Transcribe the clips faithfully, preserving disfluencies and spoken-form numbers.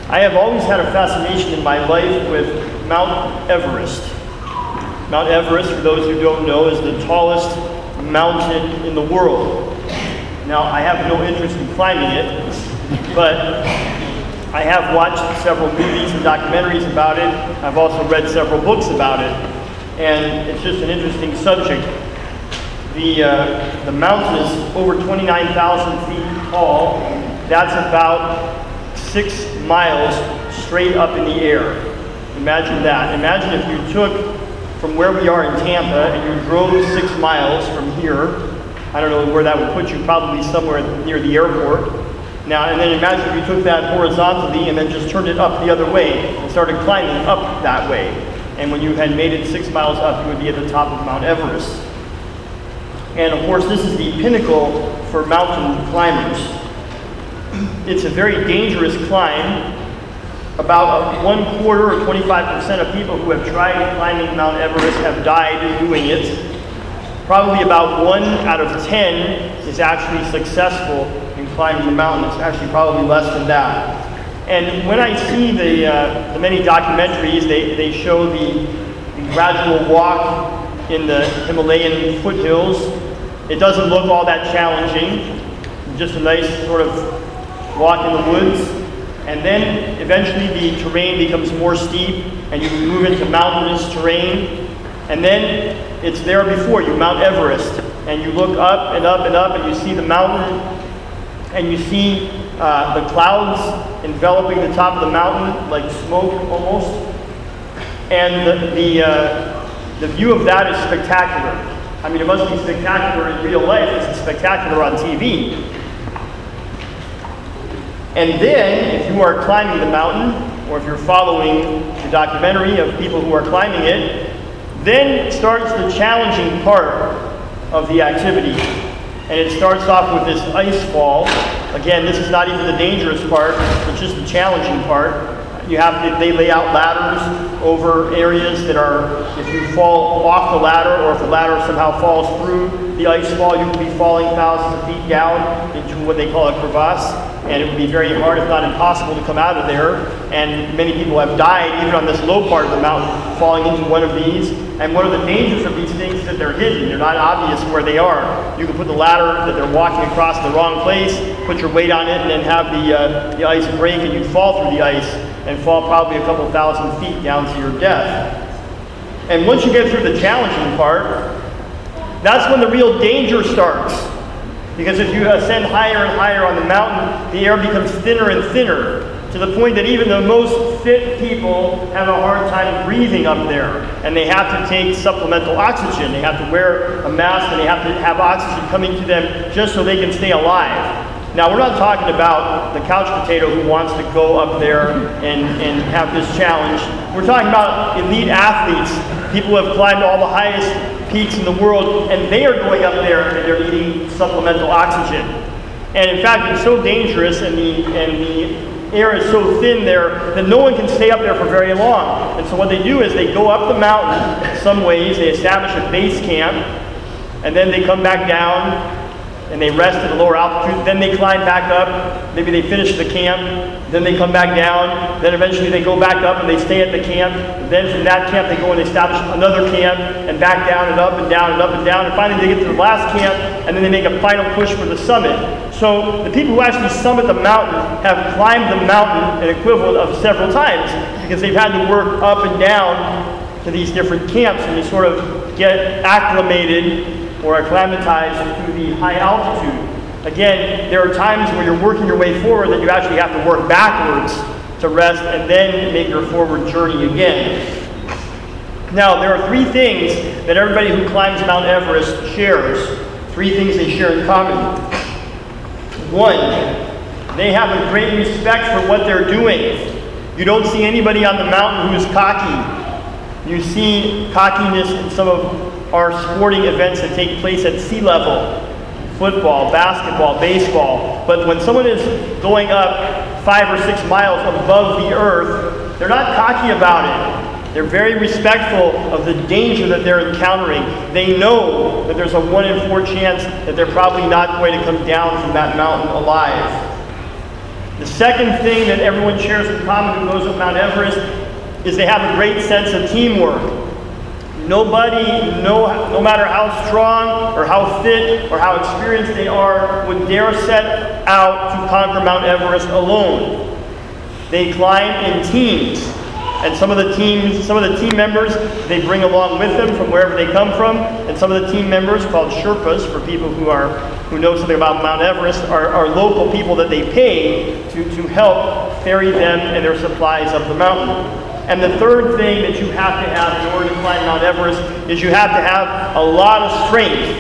I have always had a fascination in my life with Mount Everest. Mount Everest, for those who don't know, is the tallest mountain in the world. Now, I have no interest in climbing it, but I have watched several movies and documentaries about it. I've also read several books about it, and it's just an interesting subject. The, uh, the mountain is over twenty-nine thousand feet tall. That's about six miles straight up in the air. Imagine that. Imagine if you took from where we are in Tampa and you drove six miles from here. I don't know where that would put you, probably somewhere near the airport. Now, and then imagine if you took that horizontally and then just turned it up the other way and started climbing up that way. And when you had made it six miles up, you would be at the top of Mount Everest. And of course, this is the pinnacle for mountain climbers. It's a very dangerous climb. About one quarter or twenty-five percent of people who have tried climbing Mount Everest have died doing it. Probably about one out of ten is actually successful in climbing the mountain. It's actually probably less than that. And when I see the, uh, the many documentaries, they, they show the, the gradual walk in the Himalayan foothills. It doesn't look all that challenging. Just a nice sort of walk in the woods. And then eventually the terrain becomes more steep and you move into mountainous terrain. And then it's there before you, Mount Everest. And you look up and up and up and you see the mountain and you see uh, the clouds enveloping the top of the mountain like smoke almost. And the, the, uh, the view of that is spectacular. I mean, it must be spectacular in real life. It's spectacular on T V. And then, if you are climbing the mountain, or if you're following the documentary of people who are climbing it, then starts the challenging part of the activity. And it starts off with this ice fall. Again, this is not even the dangerous part, it's just the challenging part. You have to, they lay out ladders over areas that are, if you fall off the ladder or if the ladder somehow falls through the ice fall, you could be falling thousands of feet down into what they call a crevasse. And it would be very hard, if not impossible, to come out of there. And many people have died, even on this low part of the mountain, falling into one of these. And one of the dangers of these things is that they're hidden. They're not obvious where they are. You can put the ladder that they're walking across in the wrong place, put your weight on it, and then have the, uh, the ice break, and you fall through the ice and fall probably a couple thousand feet down to your death. And once you get through the challenging part, that's when the real danger starts. Because if you ascend higher and higher on the mountain, the air becomes thinner and thinner, to the point that even the most fit people have a hard time breathing up there. And they have to take supplemental oxygen. They have to wear a mask and they have to have oxygen coming to them just so they can stay alive. Now, we're not talking about the couch potato who wants to go up there and, and have this challenge. We're talking about elite athletes, people who have climbed all the highest peaks in the world, and they are going up there and they're needing supplemental oxygen. And in fact, it's so dangerous and the, and the air is so thin there that no one can stay up there for very long. And so what they do is they go up the mountain some ways, they establish a base camp, and then they come back down and they rest at a lower altitude, then they climb back up, maybe they finish the camp, then they come back down, then eventually they go back up and they stay at the camp, then from that camp they go and establish another camp, and back down and up and down and up and down, and finally they get to the last camp, and then they make a final push for the summit. So the people who actually summit the mountain have climbed the mountain an equivalent of several times, because they've had to work up and down to these different camps, and they sort of get acclimated or acclimatized to the high altitude. Again, there are times where you're working your way forward that you actually have to work backwards to rest and then make your forward journey again. Now, there are three things that everybody who climbs Mount Everest shares. Three things they share in common. One, they have a great respect for what they're doing. You don't see anybody on the mountain who's cocky. You see cockiness in some of our sporting events that take place at sea level. Football, basketball, baseball. But when someone is going up five or six miles above the earth, they're not cocky about it. They're very respectful of the danger that they're encountering. They know that there's a one in four chance that they're probably not going to come down from that mountain alive. The second thing that everyone shares in common who goes up Mount Everest is they have a great sense of teamwork. Nobody, no, no matter how strong or how fit or how experienced they are, would dare set out to conquer Mount Everest alone. They climb in teams. And some of the teams, some of the team members, they bring along with them from wherever they come from. And some of the team members, called Sherpas, for people who are who know something about Mount Everest, are, are local people that they pay to, to help ferry them and their supplies up the mountain. And the third thing that you have to have in order to climb Mount Everest is you have to have a lot of strength.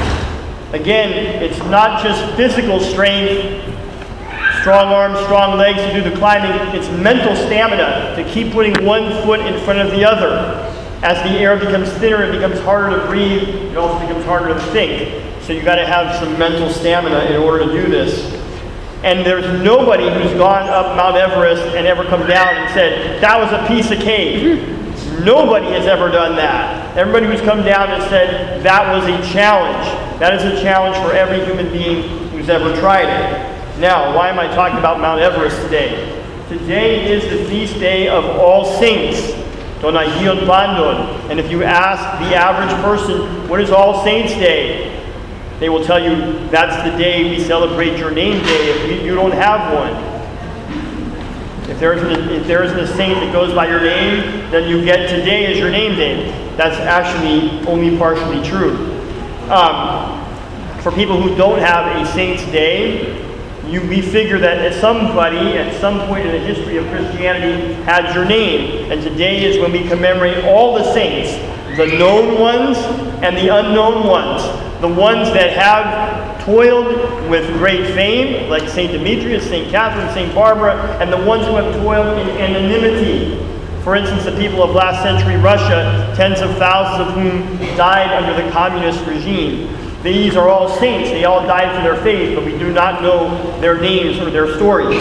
Again, it's not just physical strength, strong arms, strong legs to do the climbing. It's mental stamina to keep putting one foot in front of the other. As the air becomes thinner, it becomes harder to breathe. It also becomes harder to think. So you've got to have some mental stamina in order to do this. And there's nobody who's gone up Mount Everest and ever come down and said, that was a piece of cake. Nobody has ever done that. Everybody who's come down has said, that was a challenge. That is a challenge for every human being who's ever tried it. Now, why am I talking about Mount Everest today? Today is the feast day of All Saints, Donahion Bandon. And if you ask the average person, what is All Saints Day? They will tell you, that's the day we celebrate your name day if you, you don't have one. If there, isn't a, if there isn't a saint that goes by your name, then you get today as your name day. That's actually only partially true. Um, for people who don't have a saint's day, You, we figure that somebody at some point in the history of Christianity had your name. And today is when we commemorate all the saints, the known ones and the unknown ones. The ones that have toiled with great fame, like Saint Demetrius, Saint Catherine, Saint Barbara, and the ones who have toiled in anonymity. For instance, the people of last century Russia, tens of thousands of whom died under the communist regime. These are all saints. They all died for their faith, but we do not know their names or their stories.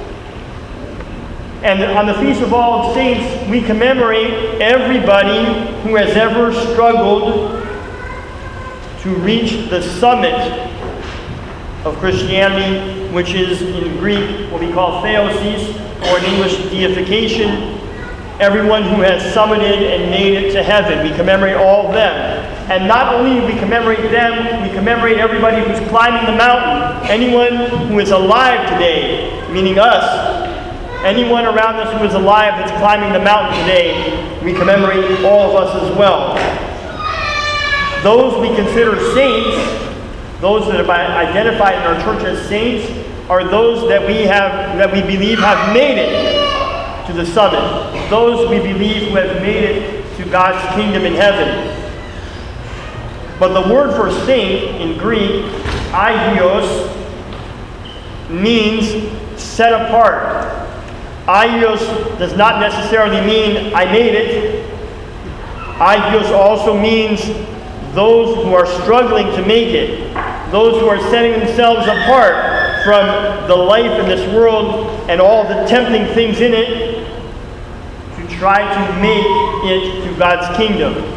And on the Feast of All Saints, we commemorate everybody who has ever struggled to reach the summit of Christianity, which is in Greek what we call theosis, or in English deification. Everyone who has summited and made it to heaven. We commemorate all of them. And not only do we commemorate them, we commemorate everybody who's climbing the mountain. Anyone who is alive today, meaning us, anyone around us who is alive that's climbing the mountain today, we commemorate all of us as well. Those we consider saints, those that are identified in our church as saints, are those that we have, that we believe have made it to the summit. Those we believe who have made it to God's kingdom in heaven. But the word for saint in Greek, agios, means set apart. Agios does not necessarily mean I made it. Agios also means those who are struggling to make it. Those who are setting themselves apart from the life in this world and all the tempting things in it to try to make it to God's kingdom.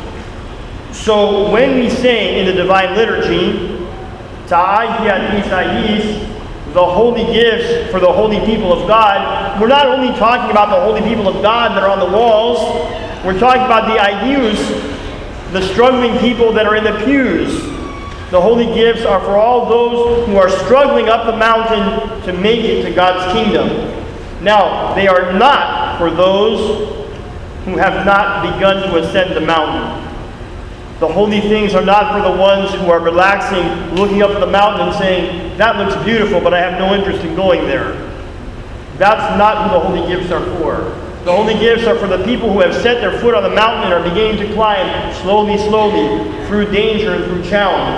So when we say in the Divine Liturgy, Ta'ahiat Isais, the holy gifts for the holy people of God, we're not only talking about the holy people of God that are on the walls, we're talking about the Ayus, the struggling people that are in the pews. The holy gifts are for all those who are struggling up the mountain to make it to God's kingdom. Now, they are not for those who have not begun to ascend the mountain. The holy things are not for the ones who are relaxing, looking up at the mountain and saying, that looks beautiful, but I have no interest in going there. That's not who the holy gifts are for. The holy gifts are for the people who have set their foot on the mountain and are beginning to climb slowly, slowly, through danger and through challenge.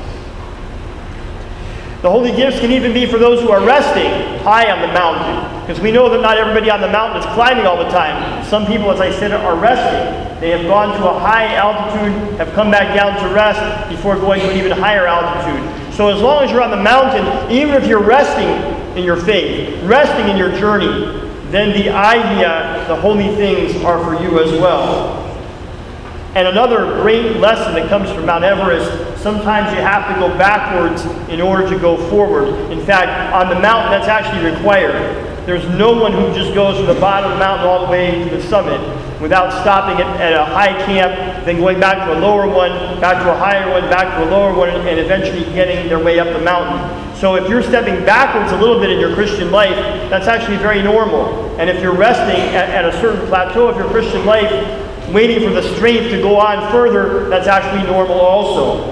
The holy gifts can even be for those who are resting high on the mountain. Because we know that not everybody on the mountain is climbing all the time. Some people, as I said, are resting. They have gone to a high altitude, have come back down to rest before going to an even higher altitude. So as long as you're on the mountain, even if you're resting in your faith, resting in your journey, then the Agia, the holy things, are for you as well. And another great lesson that comes from Mount Everest, sometimes you have to go backwards in order to go forward. In fact, on the mountain, that's actually required. There's no one who just goes from the bottom of the mountain all the way to the summit without stopping at, at a high camp, then going back to a lower one, back to a higher one, back to a lower one, and eventually getting their way up the mountain. So if you're stepping backwards a little bit in your Christian life, that's actually very normal. And if you're resting at, at a certain plateau of your Christian life, waiting for the strength to go on further, that's actually normal also.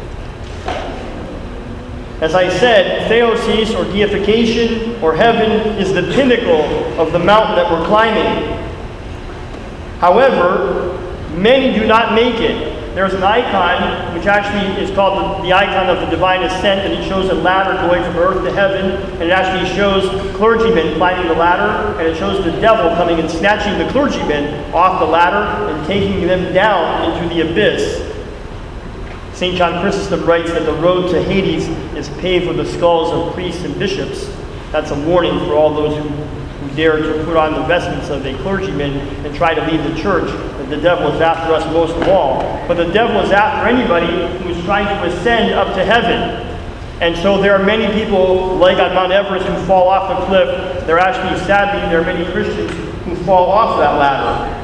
As I said, theosis, or deification, or heaven, is the pinnacle of the mountain that we're climbing. However, many do not make it. There's an icon, which actually is called the, the icon of the divine ascent, and it shows a ladder going from earth to heaven, and it actually shows clergymen climbing the ladder, and it shows the devil coming and snatching the clergymen off the ladder and taking them down into the abyss. Saint John Chrysostom writes that the road to Hades is paved with the skulls of priests and bishops. That's a warning for all those who, who dare to put on the vestments of a clergyman and try to leave the church, that the devil is after us most of all. But the devil is after anybody who is trying to ascend up to heaven. And so there are many people, like on Mount Everest, who fall off the cliff. There actually, sadly, there are many Christians who fall off that ladder.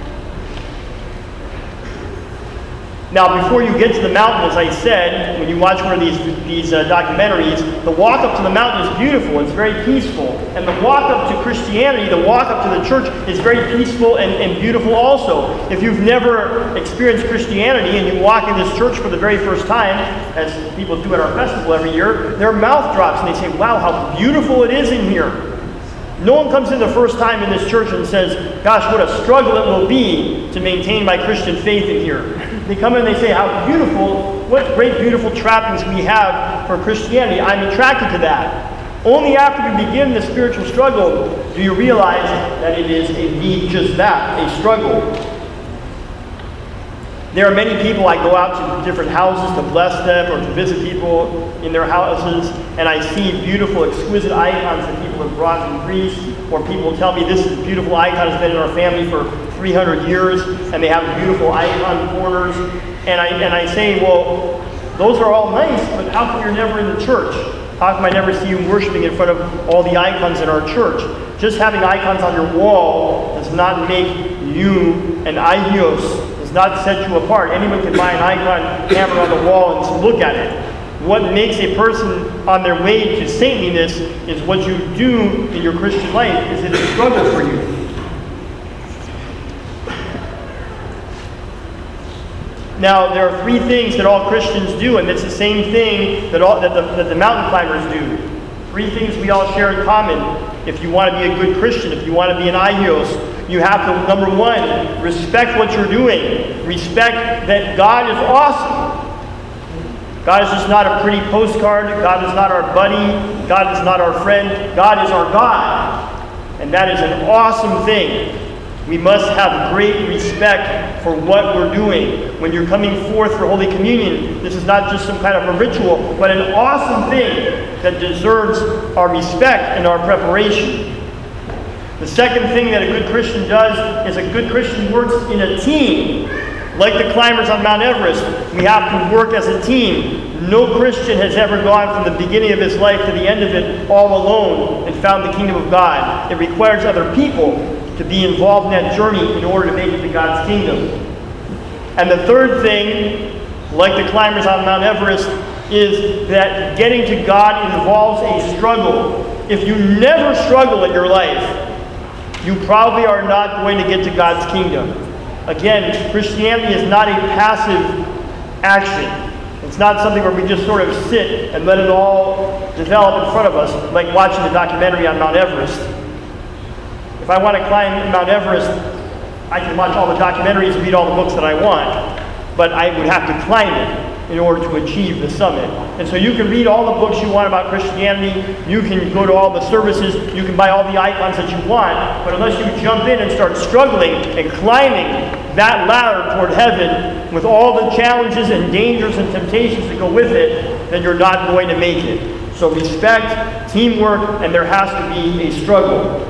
Now, before you get to the mountain, as I said, when you watch one of these, these uh, documentaries, the walk up to the mountain is beautiful, it's very peaceful. And the walk up to Christianity, the walk up to the church, is very peaceful and, and beautiful also. If you've never experienced Christianity and you walk in this church for the very first time, as people do at our festival every year, their mouth drops and they say, wow, how beautiful it is in here. No one comes in the first time in this church and says, gosh, what a struggle it will be to maintain my Christian faith in here. They come in and they say, how beautiful, what great beautiful trappings we have for Christianity. I'm attracted to that. Only after you begin the spiritual struggle do you realize that it is indeed just that, a struggle. There are many people, I go out to different houses to bless them or to visit people in their houses, and I see beautiful, exquisite icons that people have brought from Greece, or people tell me this beautiful icon has been in our family for three hundred years, and they have beautiful icon corners. And I, and I say, well, those are all nice, but how come you're never in the church? How come I never see you worshiping in front of all the icons in our church? Just having icons on your wall does not make you an agios. Not set you apart. Anyone can buy an icon, hammer on the wall, and look at it. What makes a person on their way to saintliness is what you do in your Christian life. Is it a struggle for you? Now, there are three things that all Christians do, and it's the same thing that, all, that, the, that the mountain climbers do. Three things we all share in common. If you want to be a good Christian, if you want to be an agios, you have to, number one, respect what you're doing. Respect that God is awesome. God is just not a pretty postcard. God is not our buddy. God is not our friend. God is our God. And that is an awesome thing. We must have great respect for what we're doing. When you're coming forth for Holy Communion, this is not just some kind of a ritual, but an awesome thing that deserves our respect and our preparation. The second thing that a good Christian does is a good Christian works in a team. Like the climbers on Mount Everest, we have to work as a team. No Christian has ever gone from the beginning of his life to the end of it all alone and found the kingdom of God. It requires other people to be involved in that journey in order to make it to God's kingdom. And the third thing, like the climbers on Mount Everest, is that getting to God involves a struggle. If you never struggle in your life, you probably are not going to get to God's kingdom. Again, Christianity is not a passive action. It's not something where we just sort of sit and let it all develop in front of us, like watching the documentary on Mount Everest. If I want to climb Mount Everest, I can watch all the documentaries and read all the books that I want, but I would have to climb it in order to achieve the summit. And so you can read all the books you want about Christianity, you can go to all the services, you can buy all the icons that you want, but unless you jump in and start struggling and climbing that ladder toward heaven with all the challenges and dangers and temptations that go with it, then you're not going to make it. So respect, teamwork, and there has to be a struggle.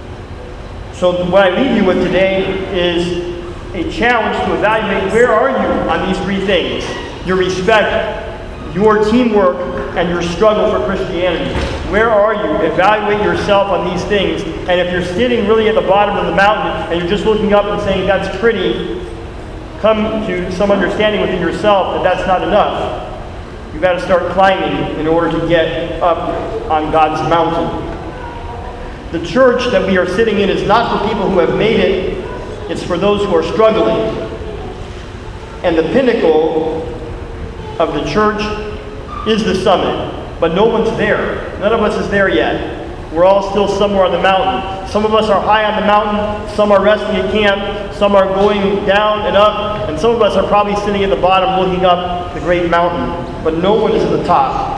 So what I leave you with today is a challenge to evaluate where are you on these three things. your respect, your teamwork, and your struggle for Christianity. Where are you? Evaluate yourself on these things. And if you're sitting really at the bottom of the mountain and you're just looking up and saying, that's pretty, come to some understanding within yourself that that's not enough. You've got to start climbing in order to get up on God's mountain. The church that we are sitting in is not for people who have made it, it's for those who are struggling. And the pinnacle of the church is the summit, but no one's there. None of us is there yet. We're all still somewhere on the mountain. Some of us are high on the mountain, some are resting at camp, some are going down and up, and some of us are probably sitting at the bottom looking up the great mountain, but no one is at the top.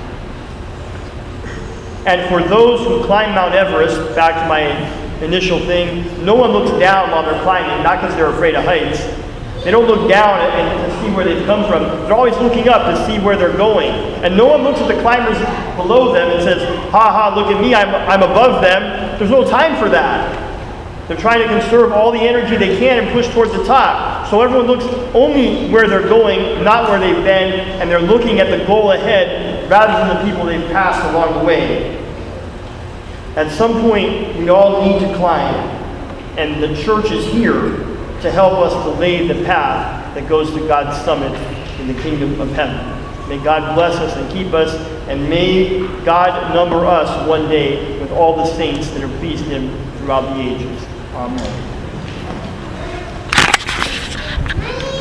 And for those who climb Mount Everest, back to my initial thing, no one looks down while they're climbing, not because they're afraid of heights. They don't look down and to see where they've come from. They're always looking up to see where they're going. And no one looks at the climbers below them and says, ha ha, look at me, I'm, I'm above them. There's no time for that. They're trying to conserve all the energy they can and push towards the top. So everyone looks only where they're going, not where they've been, and they're looking at the goal ahead rather than the people they've passed along the way. At some point, we all need to climb, and the church is here to help us to lay the path that goes to God's summit in the kingdom of heaven. May God bless us and keep us, and may God number us one day with all the saints that have pleased him throughout the ages. Amen.